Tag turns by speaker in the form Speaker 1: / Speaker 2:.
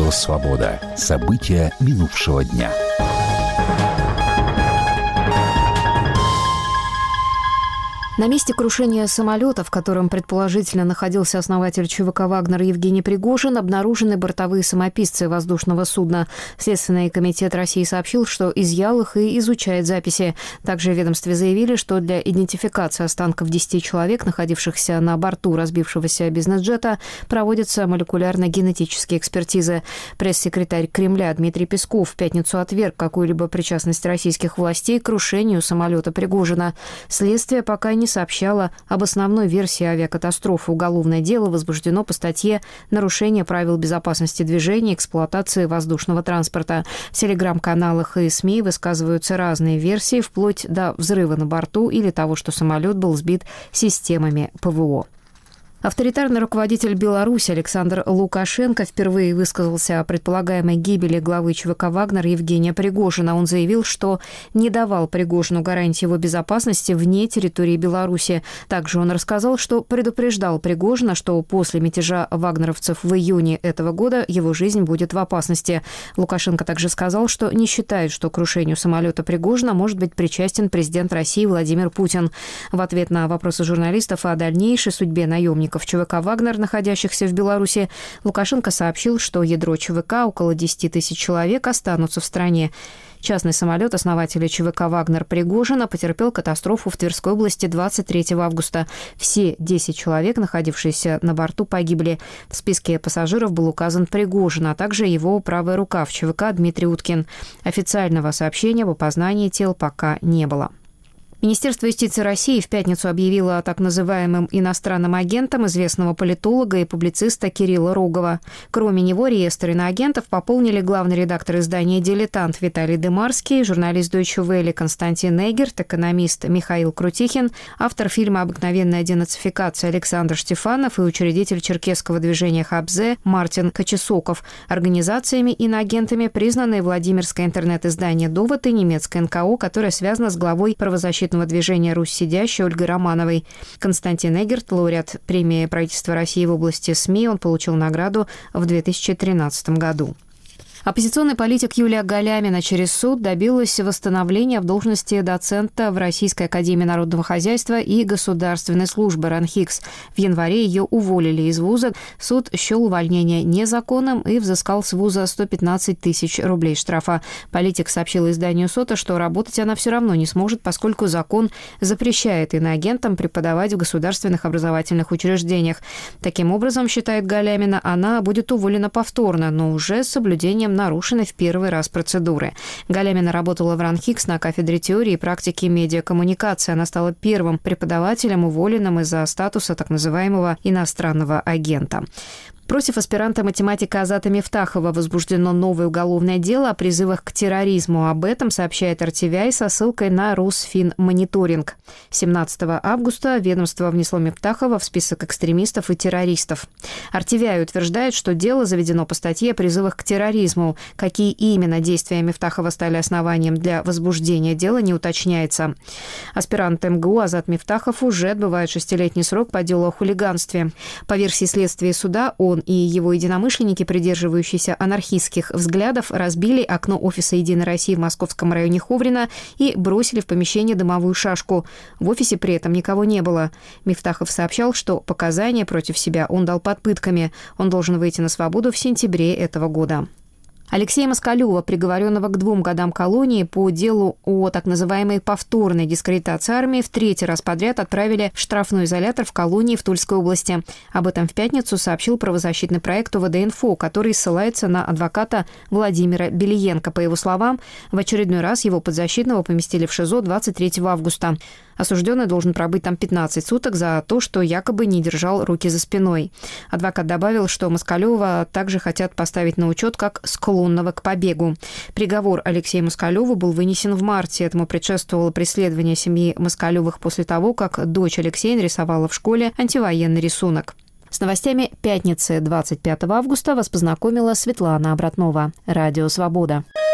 Speaker 1: Радио «Свобода». События минувшего дня.
Speaker 2: На месте крушения самолета, в котором предположительно находился основатель ЧВК «Вагнер» Евгений Пригожин, обнаружены бортовые самописцы воздушного судна. Следственный комитет России сообщил, что изъял их и изучает записи. Также в ведомстве заявили, что для идентификации останков 10 человек, находившихся на борту разбившегося бизнес-джета, проводятся молекулярно-генетические экспертизы. Пресс-секретарь Кремля Дмитрий Песков в пятницу отверг какую-либо причастность российских властей к крушению самолета Пригожина. Следствие пока не сообщала об основной версии авиакатастрофы. Уголовное дело возбуждено по статье «Нарушение правил безопасности движения и эксплуатации воздушного транспорта». В телеграм-каналах и СМИ высказываются разные версии, вплоть до взрыва на борту или того, что самолет был сбит системами ПВО. Авторитарный руководитель Беларуси Александр Лукашенко впервые высказался о предполагаемой гибели главы ЧВК «Вагнер» Евгения Пригожина. Он заявил, что не давал Пригожину гарантии его безопасности вне территории Беларуси. Также он рассказал, что предупреждал Пригожина, что после мятежа вагнеровцев в июне этого года его жизнь будет в опасности. Лукашенко также сказал, что не считает, что к крушению самолета Пригожина может быть причастен президент России Владимир Путин. В ответ на вопросы журналистов о дальнейшей судьбе наемников ЧВК «Вагнер», находящихся в Беларуси, Лукашенко сообщил, что ядро ЧВК, около 10 тысяч человек, останутся в стране. Частный самолет основателя ЧВК «Вагнер» Пригожина потерпел катастрофу в Тверской области 23 августа. Все 10 человек, находившиеся на борту, погибли. В списке пассажиров был указан Пригожин, а также его правая рука в ЧВК Дмитрий Уткин. Официального сообщения об опознании тел пока не было. Министерство юстиции России в пятницу объявило о так называемым иностранным агентом известного политолога и публициста Кирилла Рогова. Кроме него реестр иноагентов пополнили главный редактор издания «Дилетант» Виталий Дымарский, журналист Deutsche Welle Константин Эгерт, экономист Михаил Крутихин, автор фильма «Обыкновенная денацификация» Александр Штефанов и учредитель черкесского движения «Хабзе» Мартин Кочесоков. Организациями иноагентами признаны Владимирское интернет-издание «Довод» и немецкое НКО, которое связано с главой правозащитного движения «Русь сидящая» Ольгой Романовой. Константин Эгерт, лауреат премии правительства России в области СМИ, он получил награду в 2013 году. Оппозиционный политик Юлия Галямина через суд добилась восстановления в должности доцента в Российской академии народного хозяйства и государственной службы РАНХИКС. В январе ее уволили из вуза. Суд счел увольнение незаконным и взыскал с вуза 115 тысяч рублей штрафа. Политик сообщил изданию СОТА, что работать она все равно не сможет, поскольку закон запрещает иноагентам преподавать в государственных образовательных учреждениях. Таким образом, считает Галямина, она будет уволена повторно, но уже с соблюдением нарушены в первый раз процедуры. Галямина работала в РАНХИКС на кафедре теории и практики медиакоммуникации. Она стала первым преподавателем, уволенным из-за статуса так называемого иностранного агента. Против аспиранта математика Азата Мифтахова возбуждено новое уголовное дело о призывах к терроризму. Об этом сообщает RTVI со ссылкой на Росфинмониторинг. 17 августа ведомство внесло Мифтахова в список экстремистов и террористов. RTVI утверждает, что дело заведено по статье о призывах к терроризму. Какие именно действия Мифтахова стали основанием для возбуждения дела, не уточняется. Аспирант МГУ Азат Мифтахов уже отбывает 6-летний срок по делу о хулиганстве. По версии следствия суда, он и его единомышленники, придерживающиеся анархистских взглядов, разбили окно офиса «Единой России» в московском районе Ховрино и бросили в помещение дымовую шашку. В офисе при этом никого не было. Мифтахов сообщал, что показания против себя он дал под пытками. Он должен выйти на свободу в сентябре этого года. Алексея Москалева, приговоренного к 2 годам колонии по делу о так называемой повторной дискредитации армии, в 3-й раз подряд отправили в штрафной изолятор в колонии в Тульской области. Об этом в пятницу сообщил правозащитный проект УВД-Инфо, который ссылается на адвоката Владимира Белиенко. По его словам, в очередной раз его подзащитного поместили в ШИЗО 23 августа. Осужденный должен пробыть там 15 суток за то, что якобы не держал руки за спиной. Адвокат добавил, что Москалева также хотят поставить на учет как склонного к побегу. Приговор Алексею Москалеву был вынесен в марте. Этому предшествовало преследование семьи Москалевых после того, как дочь Алексея нарисовала в школе антивоенный рисунок. С новостями пятницы 25 августа вас познакомила Светлана Обратнова. Радио «Свобода».